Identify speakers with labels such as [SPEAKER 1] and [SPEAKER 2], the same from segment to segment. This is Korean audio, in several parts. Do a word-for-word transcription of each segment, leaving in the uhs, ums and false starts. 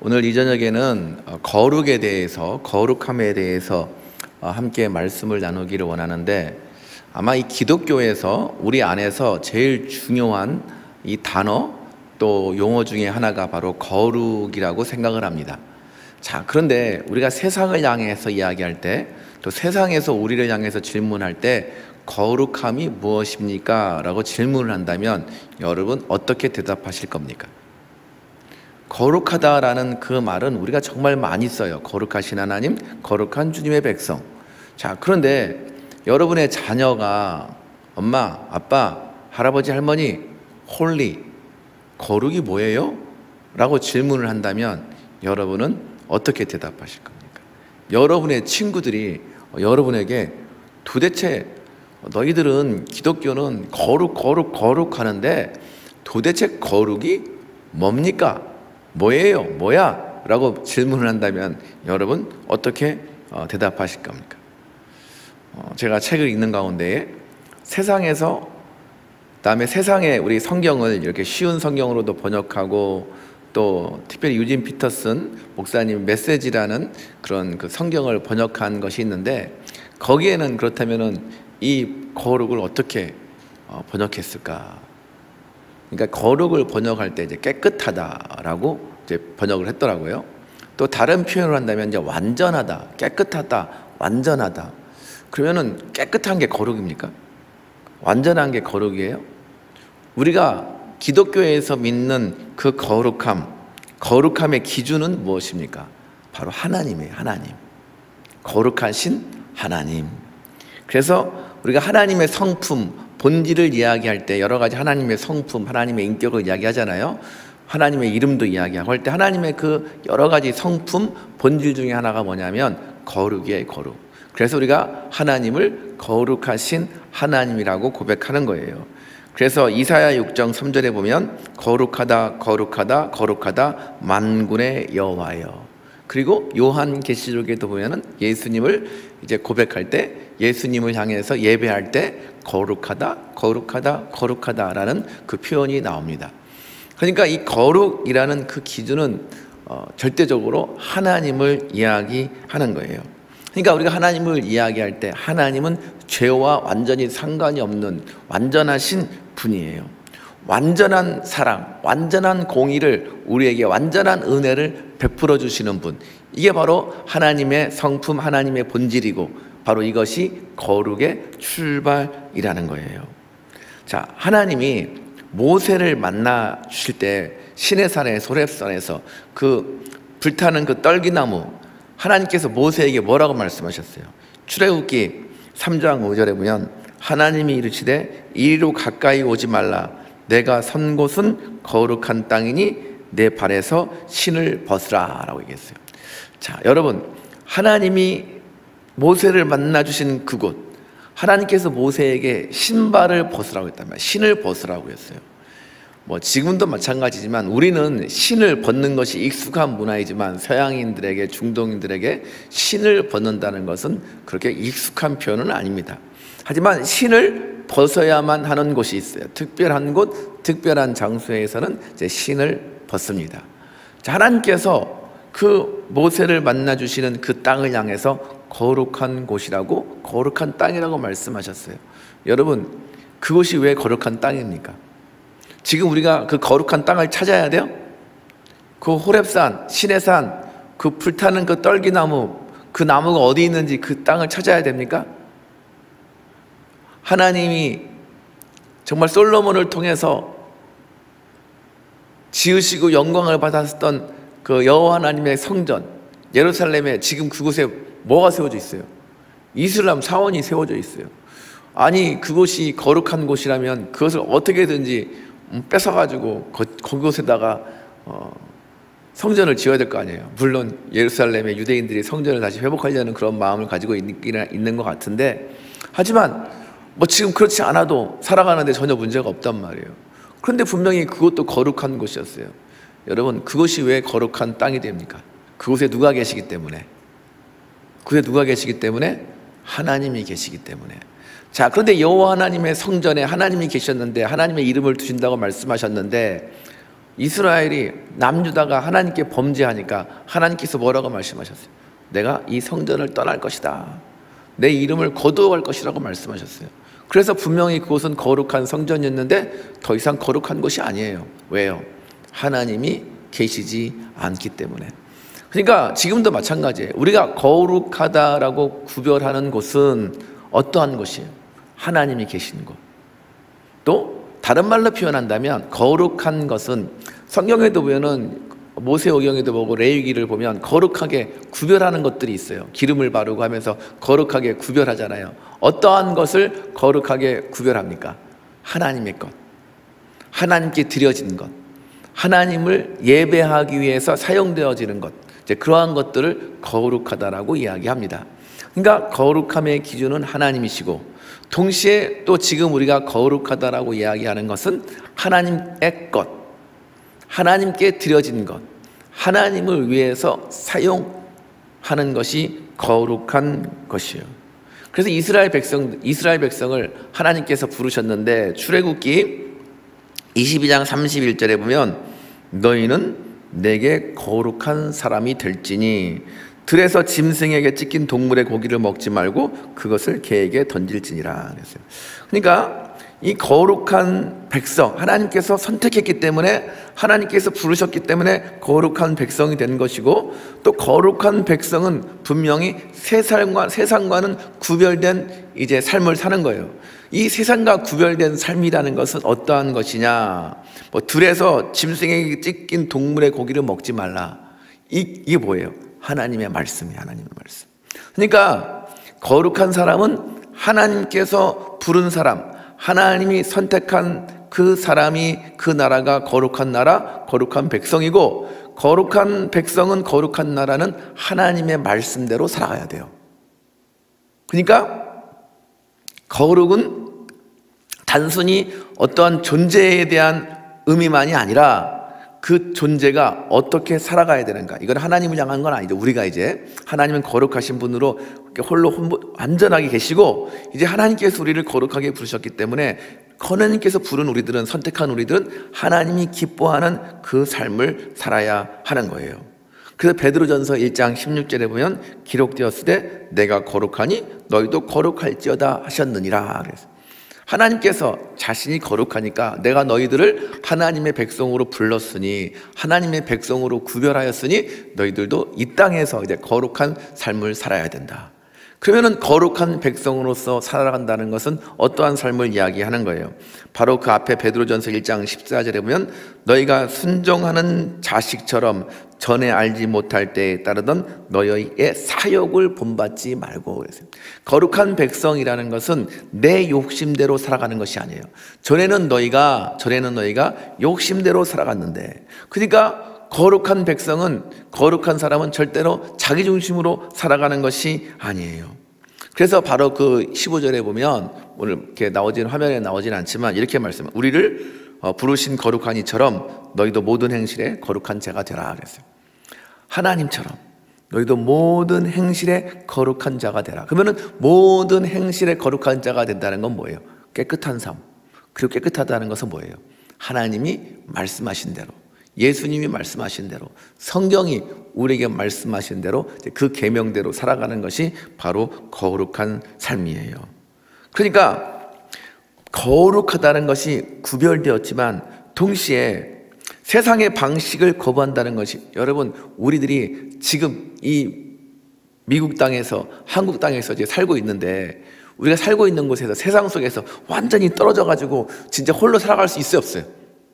[SPEAKER 1] 오늘 이 저녁에는 거룩에 대해서, 거룩함에 대해서 함께 말씀을 나누기를 원하는데, 아마 이 기독교에서 우리 안에서 제일 중요한 이 단어 또 용어 중에 하나가 바로 거룩이라고 생각을 합니다. 자, 그런데 우리가 세상을 향해서 이야기할 때, 또 세상에서 우리를 향해서 질문할 때 거룩함이 무엇입니까? 라고 질문을 한다면 여러분 어떻게 대답하실 겁니까? 거룩하다라는 그 말은 우리가 정말 많이 써요. 거룩하신 하나님, 거룩한 주님의 백성. 자, 그런데 여러분의 자녀가 엄마, 아빠, 할아버지, 할머니, 홀리, 거룩이 뭐예요? 라고 질문을 한다면 여러분은 어떻게 대답하실 겁니까? 여러분의 친구들이 여러분에게 도대체 너희들은 기독교는 거룩, 거룩, 거룩 하는데 도대체 거룩이 뭡니까? 뭐예요? 뭐야? 라고 질문을 한다면 여러분 어떻게 어, 대답하실 겁니까? 어, 제가 책을 읽는 가운데 세상에서, 그다음에 세상에 우리 성경을 이렇게 쉬운 성경으로도 번역하고, 또 특별히 유진 피터슨 목사님 메시지라는 그런 그 성경을 번역한 것이 있는데, 거기에는 그렇다면은 이 거룩을 어떻게 어, 번역했을까? 그러니까 거룩을 번역할 때 이제 깨끗하다라고 이제 번역을 했더라고요. 또 다른 표현을 한다면 이제 완전하다, 깨끗하다, 완전하다. 그러면은 깨끗한 게 거룩입니까? 완전한 게 거룩이에요? 우리가 기독교에서 믿는 그 거룩함, 거룩함의 기준은 무엇입니까? 바로 하나님이에요. 하나님. 거룩하신 하나님. 그래서 우리가 하나님의 성품, 본질을 이야기할 때 여러 가지 하나님의 성품, 하나님의 인격을 이야기하잖아요. 하나님의 이름도 이야기하고 할 때 하나님의 그 여러 가지 성품, 본질 중에 하나가 뭐냐면 거룩이에요. 거룩. 그래서 우리가 하나님을 거룩하신 하나님이라고 고백하는 거예요. 그래서 이사야 육 장 삼 절에 보면 거룩하다, 거룩하다, 거룩하다 만군의 여호와여. 그리고 요한계시록에도 보면은 예수님을 이제 고백할 때, 예수님을 향해서 예배할 때 거룩하다, 거룩하다, 거룩하다라는 그 표현이 나옵니다. 그러니까 이 거룩이라는 그 기준은 어, 절대적으로 하나님을 이야기하는 거예요. 그러니까 우리가 하나님을 이야기할 때 하나님은 죄와 완전히 상관이 없는 완전하신 분이에요. 완전한 사랑, 완전한 공의를, 우리에게 완전한 은혜를 베풀어 주시는 분, 이게 바로 하나님의 성품, 하나님의 본질이고 바로 이것이 거룩의 출발이라는 거예요. 자, 하나님이 모세를 만나 주실 때 시내산의 호렙산에서 그 불타는 그 떨기나무, 하나님께서 모세에게 뭐라고 말씀하셨어요? 출애굽기 삼 장 오 절에 보면 하나님이 이르시되 이리로 가까이 오지 말라, 내가 선 곳은 거룩한 땅이니 내 발에서 신을 벗으라 라고 얘기했어요. 자, 여러분, 하나님이 모세를 만나 주신 그곳, 하나님께서 모세에게 신발을 벗으라고 했단 말이에요. 신을 벗으라고 했어요. 뭐 지금도 마찬가지지만 우리는 신을 벗는 것이 익숙한 문화이지만 서양인들에게, 중동인들에게 신을 벗는다는 것은 그렇게 익숙한 표현은 아닙니다. 하지만 신을 벗어야만 하는 곳이 있어요. 특별한 곳, 특별한 장소에서는 이제 신을 벗습니다. 자, 하나님께서 그 모세를 만나 주시는 그 땅을 향해서 거룩한 곳이라고, 거룩한 땅이라고 말씀하셨어요. 여러분, 그곳이 왜 거룩한 땅입니까? 지금 우리가 그 거룩한 땅을 찾아야 돼요? 그 호렙산, 시내산, 그 불타는 그 떨기나무, 그 나무가 어디 있는지 그 땅을 찾아야 됩니까? 하나님이 정말 솔로몬을 통해서 지으시고 영광을 받았던 그 여호와 하나님의 성전 예루살렘에 지금 그곳에 뭐가 세워져 있어요? 이슬람 사원이 세워져 있어요. 아니, 그곳이 거룩한 곳이라면 그것을 어떻게든지 뺏어가지고 거, 그곳에다가 어, 성전을 지어야 될 거 아니에요. 물론 예루살렘의 유대인들이 성전을 다시 회복하려는 그런 마음을 가지고 있, 있는 것 같은데, 하지만 뭐 지금 그렇지 않아도 살아가는데 전혀 문제가 없단 말이에요. 그런데 분명히 그것도 거룩한 곳이었어요. 여러분, 그것이 왜 거룩한 땅이 됩니까? 그곳에 누가 계시기 때문에, 그곳에 누가 계시기 때문에? 하나님이 계시기 때문에. 자, 그런데 여호와 하나님의 성전에 하나님이 계셨는데, 하나님의 이름을 두신다고 말씀하셨는데 이스라엘이 남유다가 하나님께 범죄하니까 하나님께서 뭐라고 말씀하셨어요? 내가 이 성전을 떠날 것이다, 내 이름을 거두어갈 것이라고 말씀하셨어요. 그래서 분명히 그곳은 거룩한 성전이었는데 더 이상 거룩한 곳이 아니에요. 왜요? 하나님이 계시지 않기 때문에. 그러니까 지금도 마찬가지예요. 우리가 거룩하다라고 구별하는 곳은 어떠한 곳이에요? 하나님이 계신 곳. 또 다른 말로 표현한다면 거룩한 것은, 성경에도 보면은 모세오경에도 보고 레위기를 보면 거룩하게 구별하는 것들이 있어요. 기름을 바르고 하면서 거룩하게 구별하잖아요. 어떠한 것을 거룩하게 구별합니까? 하나님의 것, 하나님께 드려진 것, 하나님을 예배하기 위해서 사용되어지는 것, 이제 그러한 것들을 거룩하다라고 이야기합니다. 그러니까 거룩함의 기준은 하나님이시고, 동시에 또 지금 우리가 거룩하다라고 이야기하는 것은 하나님의 것, 하나님께 드려진 것, 하나님을 위해서 사용하는 것이 거룩한 것이에요. 그래서 이스라엘 백성, 이스라엘 백성을 하나님께서 부르셨는데, 출애굽기 이십이 장 삼십일 절에 보면 너희는 내게 거룩한 사람이 될지니 들에서 짐승에게 찢긴 동물의 고기를 먹지 말고 그것을 개에게 던질지니라 그랬어요. 그러니까 이 거룩한 백성, 하나님께서 선택했기 때문에, 하나님께서 부르셨기 때문에 거룩한 백성이 된 것이고, 또 거룩한 백성은 분명히 세상과, 세상과는 구별된 이제 삶을 사는 거예요. 이 세상과 구별된 삶이라는 것은 어떠한 것이냐? 뭐 들에서 짐승에게 찢긴 동물의 고기를 먹지 말라. 이, 이게 뭐예요? 하나님의 말씀이에요. 하나님의 말씀. 그러니까 거룩한 사람은 하나님께서 부른 사람, 하나님이 선택한 그 사람이, 그 나라가 거룩한 나라, 거룩한 백성이고, 거룩한 백성은, 거룩한 나라는 하나님의 말씀대로 살아가야 돼요. 그러니까 거룩은 단순히 어떠한 존재에 대한 의미만이 아니라 그 존재가 어떻게 살아가야 되는가, 이건 하나님을 향한 건 아니죠. 우리가 이제 하나님은 거룩하신 분으로 홀로 완전하게 계시고, 이제 하나님께서 우리를 거룩하게 부르셨기 때문에 하나님께서 부른 우리들은, 선택한 우리들은 하나님이 기뻐하는 그 삶을 살아야 하는 거예요. 그래서 베드로전서 일 장 십육 절에 보면 기록되었으되 내가 거룩하니 너희도 거룩할지어다 하셨느니라 그래서 하나님께서 자신이 거룩하니까 내가 너희들을 하나님의 백성으로 불렀으니, 하나님의 백성으로 구별하였으니 너희들도 이 땅에서 이제 거룩한 삶을 살아야 된다. 그러면은 거룩한 백성으로서 살아간다는 것은 어떠한 삶을 이야기하는 거예요? 바로 그 앞에 베드로전서 일 장 십사 절에 보면 너희가 순종하는 자식처럼 전에 알지 못할 때에 따르던 너희의 사욕을 본받지 말고 그랬어요. 거룩한 백성이라는 것은 내 욕심대로 살아가는 것이 아니에요. 전에는 너희가 전에는 너희가 욕심대로 살아갔는데, 그러니까 거룩한 백성은, 거룩한 사람은 절대로 자기 중심으로 살아가는 것이 아니에요. 그래서 바로 그 십오 절에 보면, 오늘 이렇게 나오진, 화면에 나오진 않지만 이렇게 말씀해요. 우리를 부르신 거룩한 이처럼 너희도 모든 행실에 거룩한 자가 되라 그랬어요. 하나님처럼 너희도 모든 행실에 거룩한 자가 되라. 그러면은 모든 행실에 거룩한 자가 된다는 건 뭐예요? 깨끗한 삶. 그리고 깨끗하다는 것은 뭐예요? 하나님이 말씀하신 대로, 예수님이 말씀하신 대로, 성경이 우리에게 말씀하신 대로 그 계명대로 살아가는 것이 바로 거룩한 삶이에요. 그러니까 거룩하다는 것이 구별되었지만 동시에 세상의 방식을 거부한다는 것이, 여러분 우리들이 지금 이 미국 땅에서, 한국 땅에서 이제 살고 있는데, 우리가 살고 있는 곳에서, 세상 속에서 완전히 떨어져 가지고 진짜 홀로 살아갈 수 있어요, 없어요?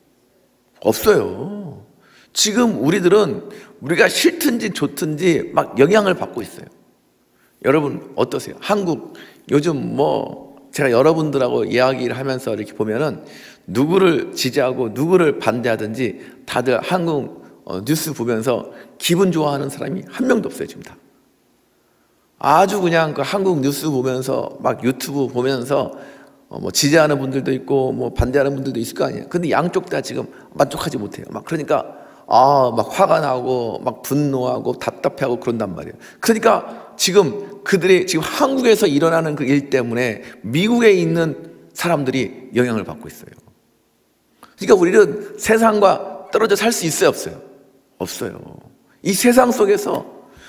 [SPEAKER 1] 없어요. 지금 우리들은 우리가 싫든지 좋든지 막 영향을 받고 있어요. 여러분 어떠세요? 한국 요즘 뭐 제가 여러분들하고 이야기를 하면서 이렇게 보면은 누구를 지지하고 누구를 반대하든지 다들 한국 뉴스 보면서 기분 좋아하는 사람이 한 명도 없어요. 지금 다 아주 그냥 그 한국 뉴스 보면서, 막 유튜브 보면서 뭐 지지하는 분들도 있고 뭐 반대하는 분들도 있을 거 아니에요. 근데 양쪽 다 지금 만족하지 못해요. 막 그러니까 아, 막 화가 나고 막 분노하고 답답해하고 그런단 말이에요. 그러니까 지금 그들이 지금 한국에서 일어나는 그 일 때문에 미국에 있는 사람들이 영향을 받고 있어요. 그러니까 우리는 세상과 떨어져 살 수 있어요, 없어요? 없어요. 이 세상 속에서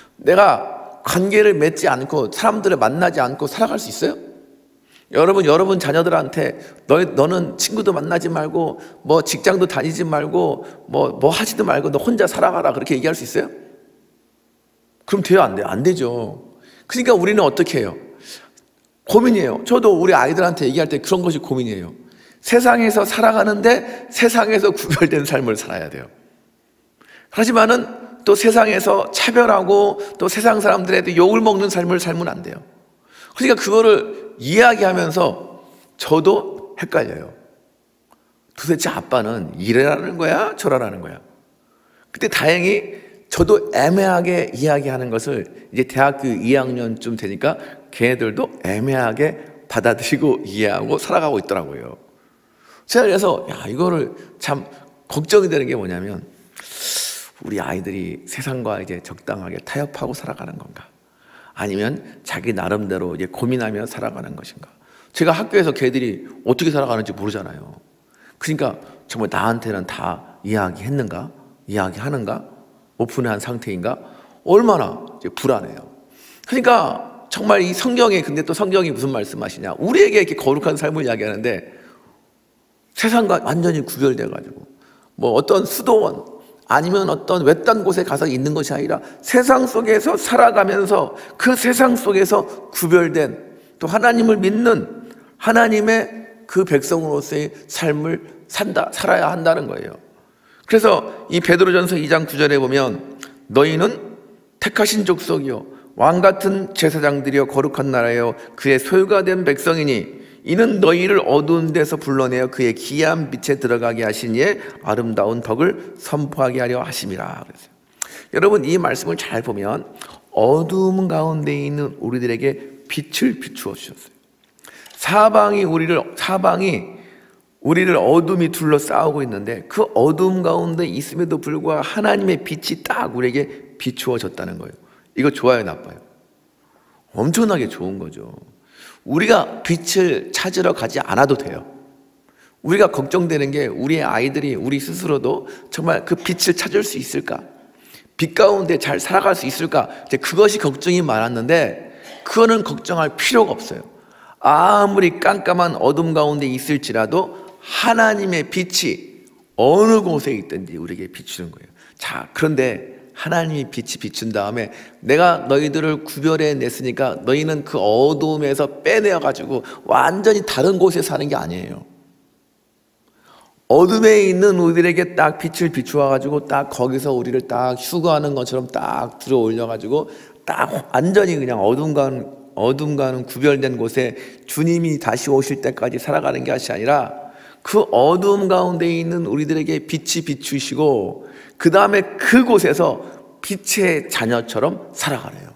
[SPEAKER 1] 내가 관계를 맺지 않고 사람들을 만나지 않고 살아갈 수 있어요? 여러분, 여러분 자녀들한테 너, 너는 친구도 만나지 말고 뭐 직장도 다니지 말고 뭐, 뭐 하지도 말고 너 혼자 살아가라 그렇게 얘기할 수 있어요? 그럼 돼요, 안 돼요? 안 되죠. 그러니까 우리는 어떻게 해요? 고민이에요. 저도 우리 아이들한테 얘기할 때 그런 것이 고민이에요. 세상에서 살아가는데 세상에서 구별된 삶을 살아야 돼요. 하지만은 또 세상에서 차별하고 또 세상 사람들한테 욕을 먹는 삶을 살면 안 돼요. 그러니까 그거를 이야기하면서 저도 헷갈려요. 도대체 아빠는 이래라는 거야? 저래라는 거야? 근데 다행히 저도 애매하게 이야기하는 것을 이제 대학교 이 학년쯤 되니까 걔네들도 애매하게 받아들이고 이해하고 살아가고 있더라고요. 제가 그래서 야 이거를 참 걱정이 되는 게 뭐냐면 우리 아이들이 세상과 이제 적당하게 타협하고 살아가는 건가? 아니면 자기 나름대로 이제 고민하며 살아가는 것인가? 제가 학교에서 걔들이 어떻게 살아가는지 모르잖아요. 그러니까 정말 나한테는 다 이야기했는가? 이야기하는가? 오픈한 상태인가? 얼마나 이제 불안해요. 그러니까 정말 이 성경에 근데 또 성경이 무슨 말씀하시냐? 우리에게 이렇게 거룩한 삶을 이야기하는데 세상과 완전히 구별돼가지고 뭐 어떤 수도원 아니면 어떤 외딴 곳에 가서 있는 것이 아니라 세상 속에서 살아가면서 그 세상 속에서 구별된 또 하나님을 믿는 하나님의 그 백성으로서의 삶을 산다, 살아야 한다는 거예요. 그래서 이 베드로전서 이 장 구 절에 보면 너희는 택하신 족속이요 왕같은 제사장들이여 거룩한 나라여 그의 소유가 된 백성이니 이는 너희를 어두운 데서 불러내어 그의 기이한 빛에 들어가게 하신 이의 아름다운 덕을 선포하게 하려 하심이라 그랬어요. 여러분 이 말씀을 잘 보면 어두움 가운데 있는 우리들에게 빛을 비추어 주셨어요. 사방이 우리를 사방이 우리를 어둠이 둘러싸고 있는데 그 어둠 가운데 있음에도 불구하고 하나님의 빛이 딱 우리에게 비추어졌다는 거예요. 이거 좋아요, 나빠요? 엄청나게 좋은 거죠. 우리가 빛을 찾으러 가지 않아도 돼요. 우리가 걱정되는 게 우리의 아이들이 우리 스스로도 정말 그 빛을 찾을 수 있을까? 빛 가운데 잘 살아갈 수 있을까? 이제 그것이 걱정이 많았는데 그거는 걱정할 필요가 없어요. 아무리 깜깜한 어둠 가운데 있을지라도 하나님의 빛이 어느 곳에 있든지 우리에게 비추는 거예요. 자, 그런데 하나님이 빛이 비춘 다음에 내가 너희들을 구별해 냈으니까 너희는 그 어두움에서 빼내어가지고 완전히 다른 곳에 사는 게 아니에요. 어둠에 있는 우리들에게 딱 빛을 비추어가지고 딱 거기서 우리를 딱 휴거하는 것처럼 딱 들어 올려가지고 딱 완전히 그냥 어둠과는, 어둠과는 구별된 곳에 주님이 다시 오실 때까지 살아가는 것이 아니라 그 어둠 가운데 있는 우리들에게 빛이 비추시고 그 다음에 그곳에서 빛의 자녀처럼 살아가네요.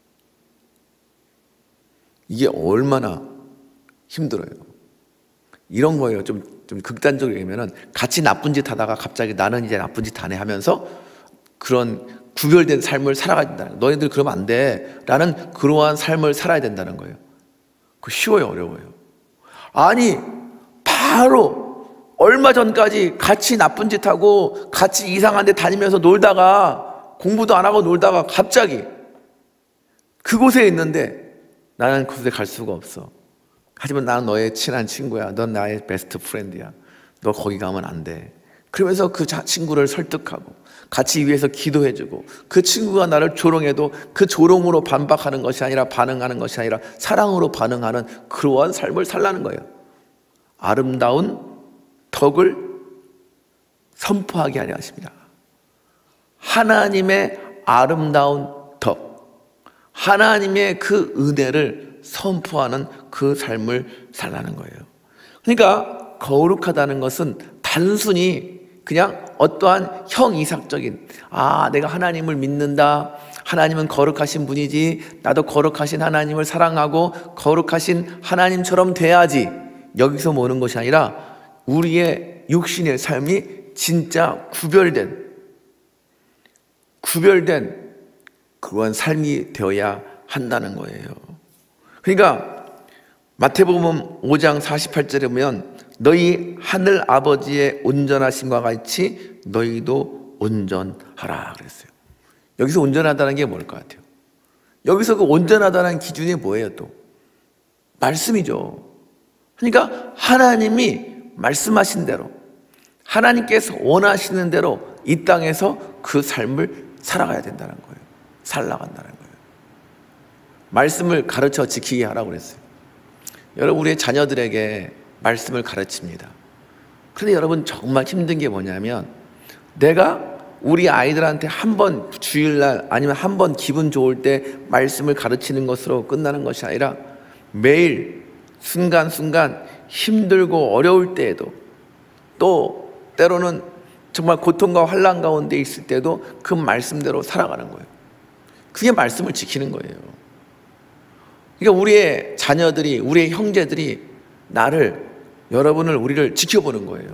[SPEAKER 1] 이게 얼마나 힘들어요. 이런 거예요. 좀, 좀 극단적으로 얘기하면 같이 나쁜 짓 하다가 갑자기 나는 이제 나쁜 짓 안 해 하면서 그런 구별된 삶을 살아가야 된다는 거예요. 너희들 그러면 안 돼 라는 그러한 삶을 살아야 된다는 거예요. 그거 쉬워요, 어려워요? 아니 바로 얼마 전까지 같이 나쁜 짓 하고 같이 이상한 데 다니면서 놀다가 공부도 안 하고 놀다가 갑자기 그곳에 있는데 나는 그곳에 갈 수가 없어. 하지만 나는 너의 친한 친구야. 넌 나의 베스트 프렌드야. 너 거기 가면 안 돼. 그러면서 그 친구를 설득하고 같이 위해서 기도해주고 그 친구가 나를 조롱해도 그 조롱으로 반박하는 것이 아니라 반응하는 것이 아니라 사랑으로 반응하는 그러한 삶을 살라는 거예요. 아름다운 덕을 선포하게 하려 하십니다. 하나님의 아름다운 덕, 하나님의 그 은혜를 선포하는 그 삶을 살라는 거예요. 그러니까 거룩하다는 것은 단순히 그냥 어떠한 형이삭적인 아 내가 하나님을 믿는다, 하나님은 거룩하신 분이지, 나도 거룩하신 하나님을 사랑하고 거룩하신 하나님처럼 돼야지, 여기서 모는 것이 아니라 우리의 육신의 삶이 진짜 구별된 구별된 그런 삶이 되어야 한다는 거예요. 그러니까 마태복음 오 장 사십팔 절에 보면 너희 하늘 아버지의 온전하심과 같이 너희도 온전하라 그랬어요. 여기서 온전하다는 게 뭘 것 같아요? 여기서 그 온전하다는 기준이 뭐예요 또? 말씀이죠. 그러니까 하나님이 말씀하신 대로, 하나님께서 원하시는 대로 이 땅에서 그 삶을 살아가야 된다는 거예요. 살아간다는 거예요. 말씀을 가르쳐 지키게 하라고 그랬어요. 여러분, 우리의 자녀들에게 말씀을 가르칩니다. 그런데 여러분, 정말 힘든 게 뭐냐면, 내가 우리 아이들한테 한 번 주일날 아니면 한 번 기분 좋을 때 말씀을 가르치는 것으로 끝나는 것이 아니라 매일 순간순간 힘들고 어려울 때에도, 또 때로는 정말 고통과 환난 가운데 있을 때도 그 말씀대로 살아가는 거예요. 그게 말씀을 지키는 거예요. 그러니까 우리의 자녀들이, 우리의 형제들이 나를, 여러분을, 우리를 지켜보는 거예요.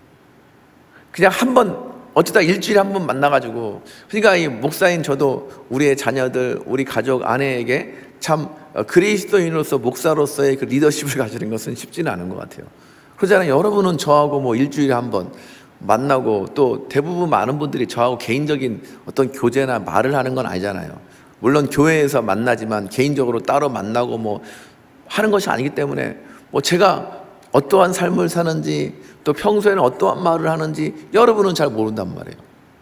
[SPEAKER 1] 그냥 한 번, 어쩌다 일주일에 한 번 만나가지고, 그러니까 이 목사인 저도 우리의 자녀들, 우리 가족, 아내에게 참 그리스도인으로서, 목사로서의 그 리더십을 가지는 것은 쉽지는 않은 것 같아요. 그러잖아요. 여러분은 저하고 뭐 일주일에 한 번 만나고, 또 대부분 많은 분들이 저하고 개인적인 어떤 교제나 말을 하는 건 아니잖아요. 물론 교회에서 만나지만 개인적으로 따로 만나고 뭐 하는 것이 아니기 때문에, 뭐 제가 어떠한 삶을 사는지, 또 평소에는 어떠한 말을 하는지 여러분은 잘 모른단 말이에요.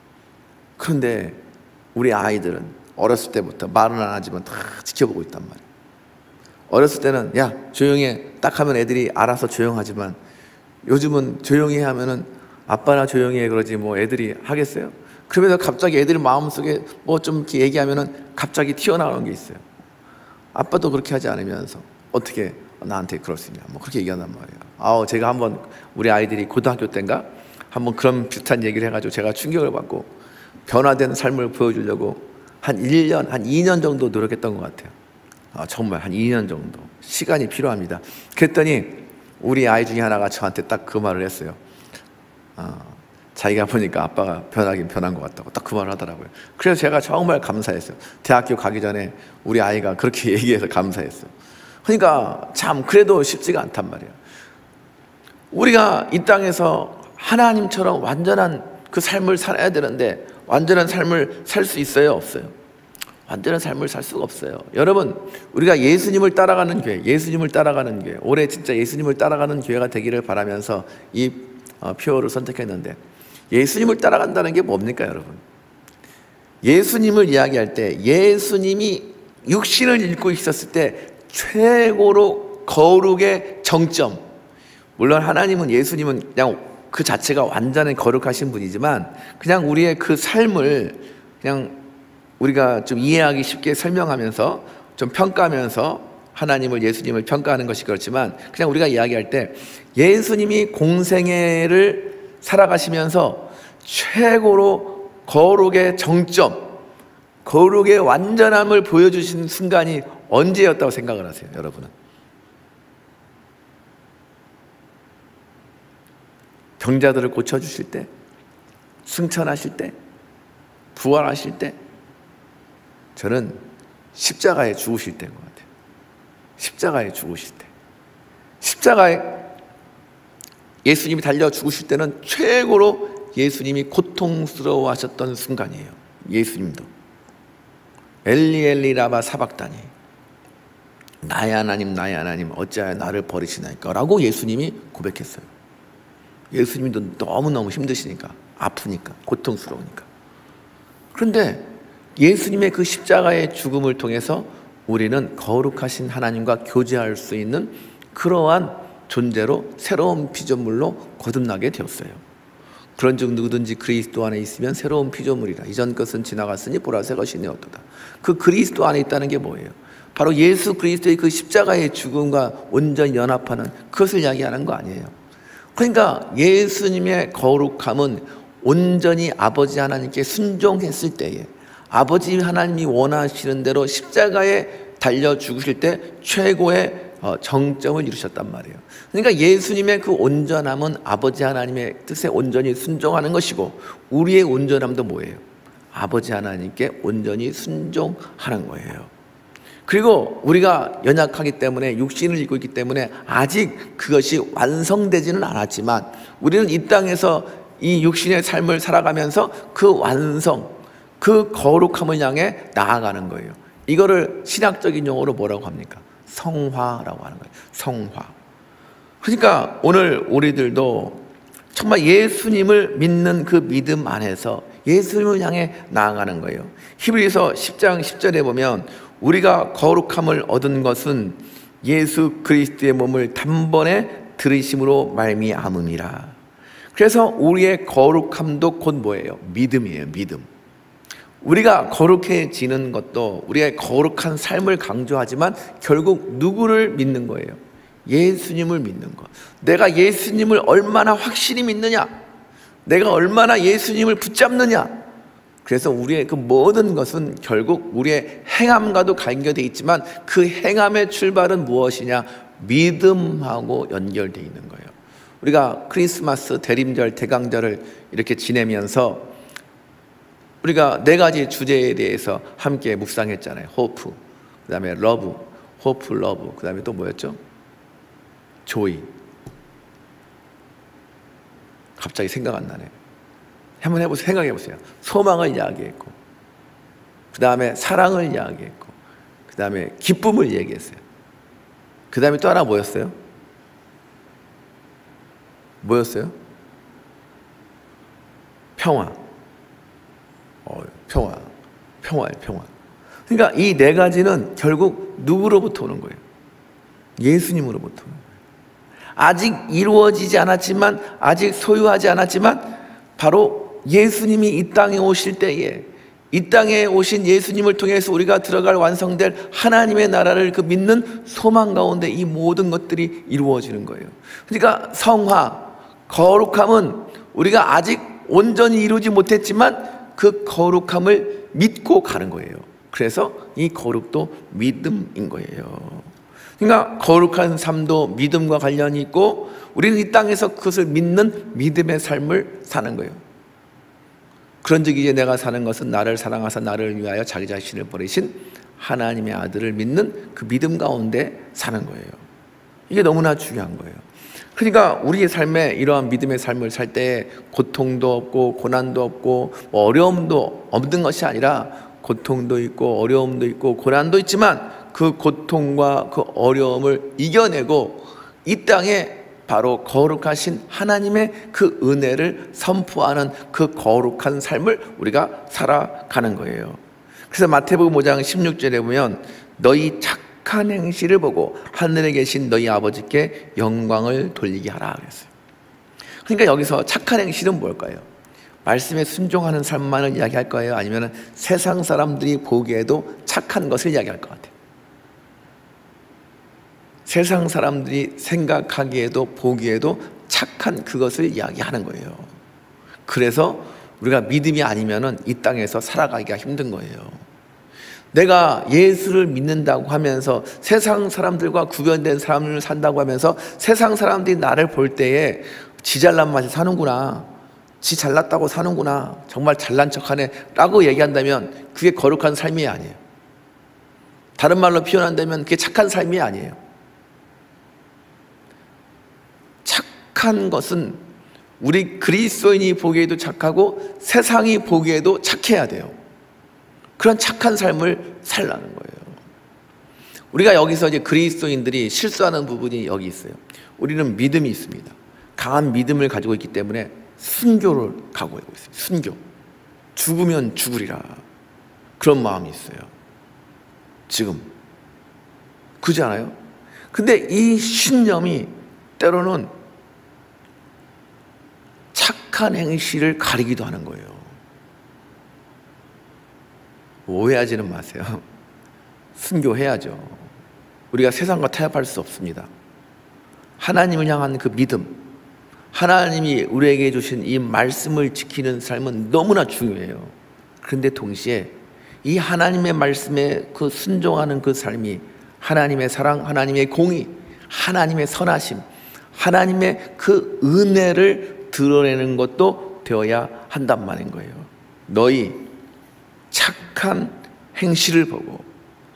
[SPEAKER 1] 그런데 우리 아이들은 어렸을 때부터 말은 안 하지만 다 지켜보고 있단 말이에요. 어렸을 때는 야 조용히 해 딱 하면 애들이 알아서 조용하지만, 요즘은 조용히 하면은 아빠나 조용히 해 그러지 뭐 애들이 하겠어요? 그러면서 갑자기 애들 마음속에 뭐 좀 이렇게 얘기하면은 갑자기 튀어나오는 게 있어요. 아빠도 그렇게 하지 않으면서 어떻게 나한테 그럴 수 있냐, 뭐 그렇게 얘기한단 말이에요. 아우, 제가 한번 우리 아이들이 고등학교 때인가 한번 그런 비슷한 얘기를 해가지고 제가 충격을 받고 변화된 삶을 보여주려고 한 일 년, 한 이 년 정도 노력했던 것 같아요. 아, 정말 한 이 년 정도 시간이 필요합니다. 그랬더니 우리 아이 중에 하나가 저한테 딱 그 말을 했어요. 아, 자기가 보니까 아빠가 변하긴 변한 것 같다고 딱 그 말을 하더라고요. 그래서 제가 정말 감사했어요. 대학교 가기 전에 우리 아이가 그렇게 얘기해서 감사했어요. 그러니까 참 그래도 쉽지가 않단 말이에요. 우리가 이 땅에서 하나님처럼 완전한 그 삶을 살아야 되는데, 완전한 삶을 살 수 있어요, 없어요? 완전한 삶을 살 수가 없어요. 여러분, 우리가 예수님을 따라가는 교회, 예수님을 따라가는 교회, 올해 진짜 예수님을 따라가는 교회가 되기를 바라면서 이 표어를 선택했는데, 예수님을 따라간다는 게 뭡니까, 여러분? 예수님을 이야기할 때, 예수님이 육신을 입고 있었을 때 최고로 거룩의 정점, 물론 하나님은, 예수님은 그냥 그 자체가 완전히 거룩하신 분이지만, 그냥 우리의 그 삶을 그냥 우리가 좀 이해하기 쉽게 설명하면서 좀 평가하면서 하나님을, 예수님을 평가하는 것이 그렇지만, 그냥 우리가 이야기할 때 예수님이 공생애를 살아가시면서 최고로 거룩의 정점, 거룩의 완전함을 보여주신 순간이 언제였다고 생각을 하세요, 여러분은? 병자들을 고쳐주실 때, 승천하실 때, 부활하실 때, 저는 십자가에 죽으실 때인 것 같아요. 십자가에 죽으실 때, 십자가에 예수님이 달려 죽으실 때는 최고로 예수님이 고통스러워 하셨던 순간이에요. 예수님도 엘리 엘리 라마 사박다니, 나의 하나님 나의 하나님 어찌하여 나를 버리시나이까 라고 예수님이 고백했어요. 예수님도 너무너무 힘드시니까, 아프니까, 고통스러우니까. 그런데 예수님의 그 십자가의 죽음을 통해서 우리는 거룩하신 하나님과 교제할 수 있는 그러한 존재로, 새로운 피조물로 거듭나게 되었어요. 그런즉 누구든지 그리스도 안에 있으면 새로운 피조물이라, 이전 것은 지나갔으니 보라 새 것이 되었도다. 그 그리스도 안에 있다는 게 뭐예요? 바로 예수 그리스도의 그 십자가의 죽음과 온전히 연합하는 그것을 이야기하는 거 아니에요. 그러니까 예수님의 거룩함은 온전히 아버지 하나님께 순종했을 때에, 아버지 하나님이 원하시는 대로 십자가에 달려 죽으실 때 최고의 정점을 이루셨단 말이에요. 그러니까 예수님의 그 온전함은 아버지 하나님의 뜻에 온전히 순종하는 것이고, 우리의 온전함도 뭐예요? 아버지 하나님께 온전히 순종하는 거예요. 그리고 우리가 연약하기 때문에, 육신을 입고 있기 때문에 아직 그것이 완성되지는 않았지만, 우리는 이 땅에서 이 육신의 삶을 살아가면서 그 완성, 그 거룩함을 향해 나아가는 거예요. 이거를 신학적인 용어로 뭐라고 합니까? 성화라고 하는 거예요. 성화. 그러니까 오늘 우리들도 정말 예수님을 믿는 그 믿음 안에서 예수님을 향해 나아가는 거예요. 히브리서 십 장 십 절에 보면 우리가 거룩함을 얻은 것은 예수 그리스도의 몸을 단번에 들으심으로 말미암음이라. 그래서 우리의 거룩함도 곧 뭐예요? 믿음이에요. 믿음. 우리가 거룩해지는 것도 우리의 거룩한 삶을 강조하지만 결국 누구를 믿는 거예요? 예수님을 믿는 것. 내가 예수님을 얼마나 확실히 믿느냐, 내가 얼마나 예수님을 붙잡느냐. 그래서 우리의 그 모든 것은 결국 우리의 행함과도 관계되어 있지만 그 행함의 출발은 무엇이냐? 믿음하고 연결되어 있는 거예요. 우리가 크리스마스, 대림절, 대강절을 이렇게 지내면서 우리가 네 가지 주제에 대해서 함께 묵상했잖아요. 호프, 그 다음에 러브, 호프, 러브, 그 다음에 또 뭐였죠? 조이. 갑자기 생각 안 나네. 한번 해보세요. 생각해 보세요. 소망을 이야기했고, 그 다음에 사랑을 이야기했고, 그 다음에 기쁨을 얘기했어요. 그 다음에 또 하나 뭐였어요? 뭐였어요? 평화. 어, 평화. 평화예요, 평화. 그러니까 이 네 가지는 결국 누구로부터 오는 거예요? 예수님으로부터 오는 거예요. 아직 이루어지지 않았지만, 아직 소유하지 않았지만 바로 예수님이 이 땅에 오실 때에, 이 땅에 오신 예수님을 통해서 우리가 들어갈 완성될 하나님의 나라를 그 믿는 소망 가운데 이 모든 것들이 이루어지는 거예요. 그러니까 성화, 거룩함은 우리가 아직 온전히 이루지 못했지만 그 거룩함을 믿고 가는 거예요. 그래서 이 거룩도 믿음인 거예요. 그러니까 거룩한 삶도 믿음과 관련이 있고 우리는 이 땅에서 그것을 믿는 믿음의 삶을 사는 거예요. 그런즉 이제 내가 사는 것은 나를 사랑하사 나를 위하여 자기 자신을 버리신 하나님의 아들을 믿는 그 믿음 가운데 사는 거예요. 이게 너무나 중요한 거예요. 그러니까 우리의 삶에 이러한 믿음의 삶을 살 때 고통도 없고 고난도 없고 뭐 어려움도 없는 것이 아니라 고통도 있고 어려움도 있고 고난도 있지만 그 고통과 그 어려움을 이겨내고 이 땅에 바로 거룩하신 하나님의 그 은혜를 선포하는 그 거룩한 삶을 우리가 살아가는 거예요. 그래서 마태복음 오 장 십육 절에 보면 너희 착한 행실을 보고 하늘에 계신 너희 아버지께 영광을 돌리게 하라 그랬어요. 그러니까 여기서 착한 행실은 뭘까요? 말씀에 순종하는 삶만을 이야기할 거예요? 아니면 세상 사람들이 보기에도 착한 것을 이야기할 것 같아요? 세상 사람들이 생각하기에도 보기에도 착한 그것을 이야기하는 거예요. 그래서 우리가 믿음이 아니면은 이 땅에서 살아가기가 힘든 거예요. 내가 예수를 믿는다고 하면서 세상 사람들과 구별된 삶을 산다고 하면서 세상 사람들이 나를 볼 때에 지 잘난 맛이 사는구나, 지 잘났다고 사는구나, 정말 잘난 척하네 라고 얘기한다면 그게 거룩한 삶이 아니에요. 다른 말로 표현한다면 그게 착한 삶이 아니에요. 착한 것은 우리 그리스도인이 보기에도 착하고 세상이 보기에도 착해야 돼요. 그런 착한 삶을 살라는 거예요. 우리가 여기서 이제 그리스도인들이 실수하는 부분이 여기 있어요. 우리는 믿음이 있습니다. 강한 믿음을 가지고 있기 때문에 순교를 각오하고 있어요. 순교. 죽으면 죽으리라. 그런 마음이 있어요. 지금. 그렇지 않아요? 근데 이 신념이 때로는 착한 행실을 가리기도 하는 거예요. 오해하지는 마세요. 순교해야죠. 우리가 세상과 타협할 수 없습니다. 하나님을 향한 그 믿음, 하나님이 우리에게 주신 이 말씀을 지키는 삶은 너무나 중요해요. 그런데 동시에 이 하나님의 말씀에 그 순종하는 그 삶이 하나님의 사랑, 하나님의 공의, 하나님의 선하심, 하나님의 그 은혜를 드러내는 것도 되어야 한단 말인 거예요. 너희 착한 행실을 보고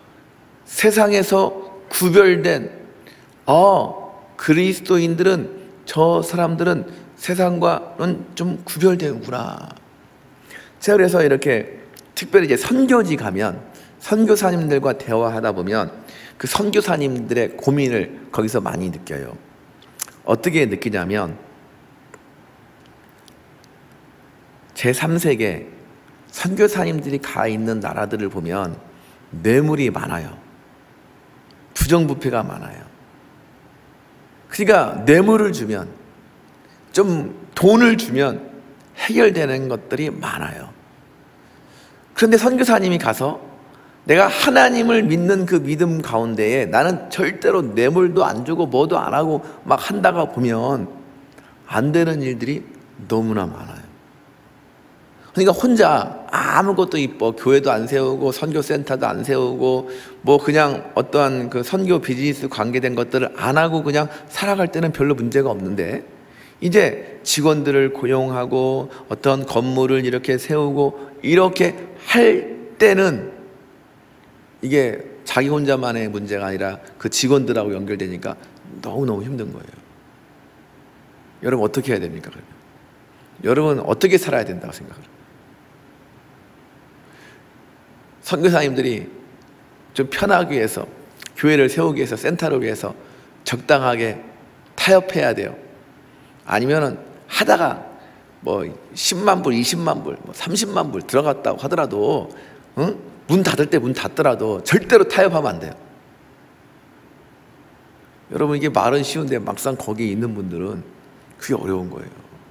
[SPEAKER 1] 세상에서 구별된 어 그리스도인들은, 저 사람들은 세상과는 좀 구별되는구나. 제가 그래서 이렇게 특별히 이제 선교지 가면 선교사님들과 대화하다 보면 그 선교사님들의 고민을 거기서 많이 느껴요. 어떻게 느끼냐면 제삼 세계 선교사님들이 가 있는 나라들을 보면 뇌물이 많아요. 부정부패가 많아요. 그러니까 뇌물을 주면, 좀 돈을 주면 해결되는 것들이 많아요. 그런데 선교사님이 가서 내가 하나님을 믿는 그 믿음 가운데에 나는 절대로 뇌물도 안 주고 뭐도 안 하고 막 한다가 보면 안 되는 일들이 너무나 많아요. 그러니까 혼자 아무것도 이뻐 교회도 안 세우고 선교센터도 안 세우고 뭐 그냥 어떠한 그 선교 비즈니스 관계된 것들을 안 하고 그냥 살아갈 때는 별로 문제가 없는데, 이제 직원들을 고용하고 어떤 건물을 이렇게 세우고 이렇게 할 때는 이게 자기 혼자만의 문제가 아니라 그 직원들하고 연결되니까 너무너무 힘든 거예요. 여러분 어떻게 해야 됩니까? 그러면 여러분 어떻게 살아야 된다고 생각해요? 선교사님들이 좀 편하기 위해서, 교회를 세우기 위해서, 센터를 위해서 적당하게 타협해야 돼요. 아니면은 하다가 뭐 십만 불, 이십만 불, 뭐 삼십만 불 들어갔다고 하더라도 응? 문 닫을 때 문 닫더라도 절대로 타협하면 안 돼요. 여러분 이게 말은 쉬운데 막상 거기에 있는 분들은 그게 어려운 거예요.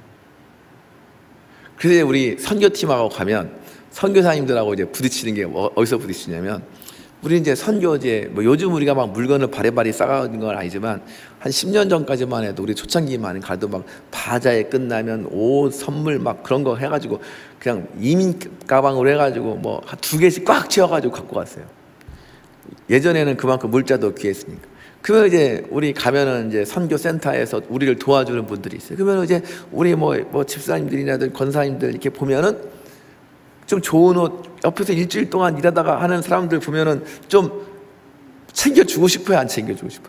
[SPEAKER 1] 그래서 우리 선교팀하고 가면 선교사님들하고 이제 부딪히는 게 어디서 부딪히냐면, 우리 이제 선교제 뭐 요즘 우리가 막 물건을 바리바리 싸가는 건 아니지만 한 십 년 전까지만 해도 우리 초창기만 가도 막 바자회 끝나면 옷 선물 막 그런 거 해가지고 그냥 이민 가방으로 해가지고 뭐 한 두 개씩 꽉 채워가지고 갖고 갔어요. 예전에는 그만큼 물자도 귀했으니까. 그러면 이제 우리 가면은 이제 선교센터에서 우리를 도와주는 분들이 있어요. 그러면 이제 우리 뭐, 뭐 집사님들이나 권사님들 이렇게 보면은 좀 좋은 옷 옆에서 일주일 동안 일하다가 하는 사람들 보면은 좀 챙겨주고 싶어요, 안 챙겨주고 싶어요?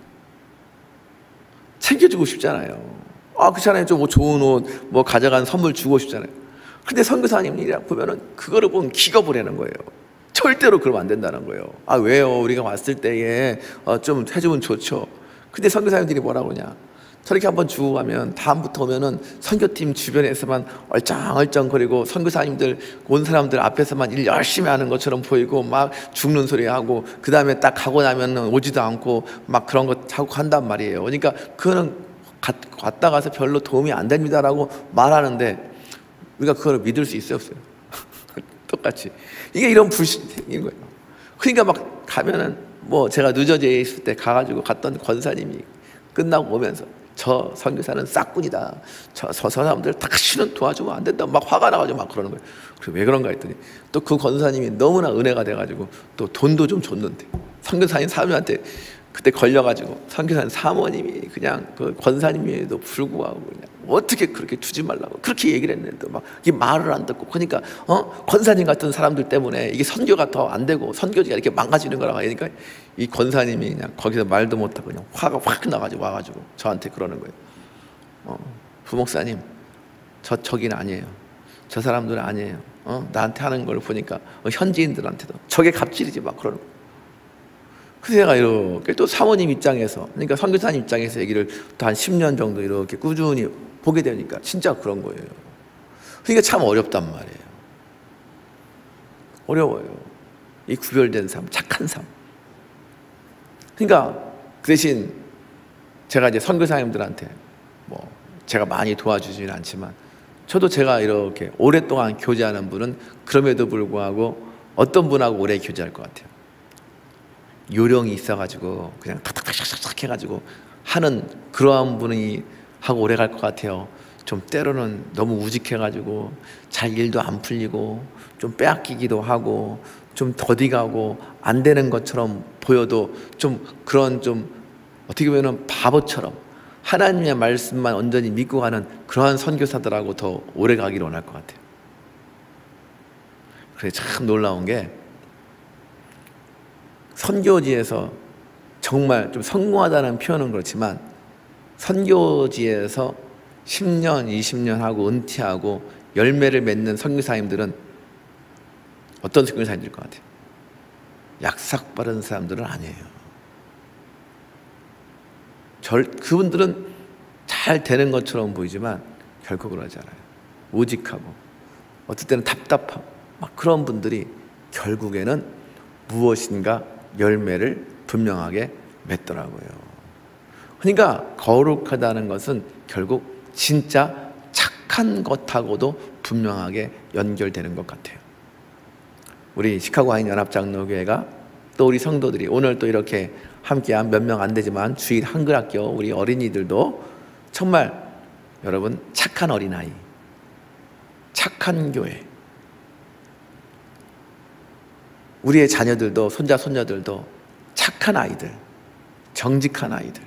[SPEAKER 1] 챙겨주고 싶잖아요. 아, 그렇잖아요. 좀 뭐 좋은 옷, 뭐 가져간 선물 주고 싶잖아요. 근데 선교사님이랑 보면은 그거를 보면 기겁을 하는 거예요. 절대로 그러면 안 된다는 거예요. 아, 왜요? 우리가 왔을 때에 어, 좀 해주면 좋죠. 근데 선교사님들이 뭐라고 하냐? 저렇게 한번 주고 가면 다음부터 오면은 선교팀 주변에서만 얼쩡얼쩡거리고 선교사님들 온 사람들 앞에서만 일 열심히 하는 것처럼 보이고 막 죽는 소리 하고, 그 다음에 딱 가고 나면은 오지도 않고 막 그런 거 하고 한단 말이에요. 그러니까 그거는 갔다 가서 별로 도움이 안 됩니다라고 말하는데 우리가 그걸 믿을 수 있어요, 없어요? 똑같이 이게 이런 불신이 생긴 거예요. 그러니까 막 가면은 뭐 제가 뉴저지에 있을 때 가가지고 갔던 권사님이 끝나고 오면서 저 선교사는 싹군이다. 저, 저 사람들 다시는 도와주면 안 된다. 막 화가 나가지고 막 그러는 거예요. 그래서 왜 그런가 했더니 또 그 권사님이 너무나 은혜가 돼가지고 또 돈도 좀 줬는데, 선교사님 사모님한테 그때 걸려가지고 선교사님 사모님이 그냥 그 권사님에도 불구하고 그냥 어떻게 그렇게 주지 말라고 그렇게 얘기를 했는데 막 이 말을 안 듣고, 그러니까 어 권사님 같은 사람들 때문에 이게 선교가 더 안 되고 선교지가 이렇게 망가지는 거라고 하니까 이 권사님이 그냥 거기서 말도 못하고 그냥 화가 확 나가지고 와가지고 저한테 그러는 거예요. 어, 부목사님, 저 저기는 아니에요. 저 사람들은 아니에요. 어, 나한테 하는 걸 보니까 어, 현지인들한테도 저게 갑질이지 막 그러는 거예요. 그래서 제가 이렇게 또 사모님 입장에서, 그러니까 선교사님 입장에서 얘기를 또 한 십 년 정도 이렇게 꾸준히 보게 되니까 진짜 그런 거예요. 그러니까 참 어렵단 말이에요. 어려워요. 이 구별된 삶, 착한 삶. 그러니까 그 대신 제가 이제 선교사님들한테 뭐 제가 많이 도와주지는 않지만 저도 제가 이렇게 오랫동안 교제하는 분은 그럼에도 불구하고 어떤 분하고 오래 교제할 것 같아요. 요령이 있어가지고 그냥 탁탁탁탁탁 해가지고 하는 그러한 분이 하고 오래 갈 것 같아요. 좀 때로는 너무 우직해가지고 잘 일도 안 풀리고 좀 빼앗기기도 하고 좀 더디가고 안 되는 것처럼 보여도 좀 그런 좀 어떻게 보면 바보처럼 하나님의 말씀만 온전히 믿고 가는 그러한 선교사들하고 더 오래 가기를 원할 것 같아요. 그래서 참 놀라운 게 선교지에서 정말 좀 성공하다는 표현은 그렇지만 선교지에서 십 년, 이십 년 하고 은퇴하고 열매를 맺는 선교사님들은 어떤 선교사님들일 것 같아요? 약삭 빠른 사람들은 아니에요. 절, 그분들은 잘 되는 것처럼 보이지만 결코 그러지 않아요. 우직하고 어떨 때는 답답하고 막 그런 분들이 결국에는 무엇인가 열매를 분명하게 맺더라고요. 그러니까 거룩하다는 것은 결국 진짜 착한 것하고도 분명하게 연결되는 것 같아요. 우리 시카고 한인 연합장로교회가 또 우리 성도들이 오늘 또 이렇게 함께한 몇 명 안 되지만 주일 한글학교 우리 어린이들도 정말 여러분 착한 어린아이, 착한 교회, 우리의 자녀들도 손자 손녀들도 착한 아이들, 정직한 아이들,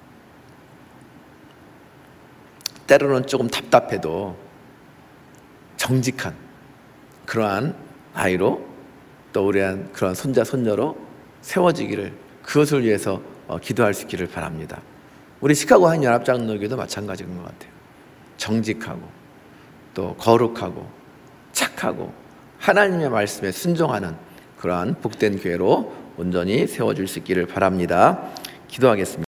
[SPEAKER 1] 때로는 조금 답답해도 정직한 그러한 아이로 또 우리 그런 손자 손녀로 세워지기를, 그것을 위해서 기도할 수 있기를 바랍니다. 우리 시카고 한인 연합장로교도 마찬가지인 것 같아요. 정직하고 또 거룩하고 착하고 하나님의 말씀에 순종하는 그러한 복된 교회로 온전히 세워질 수 있기를 바랍니다. 기도하겠습니다.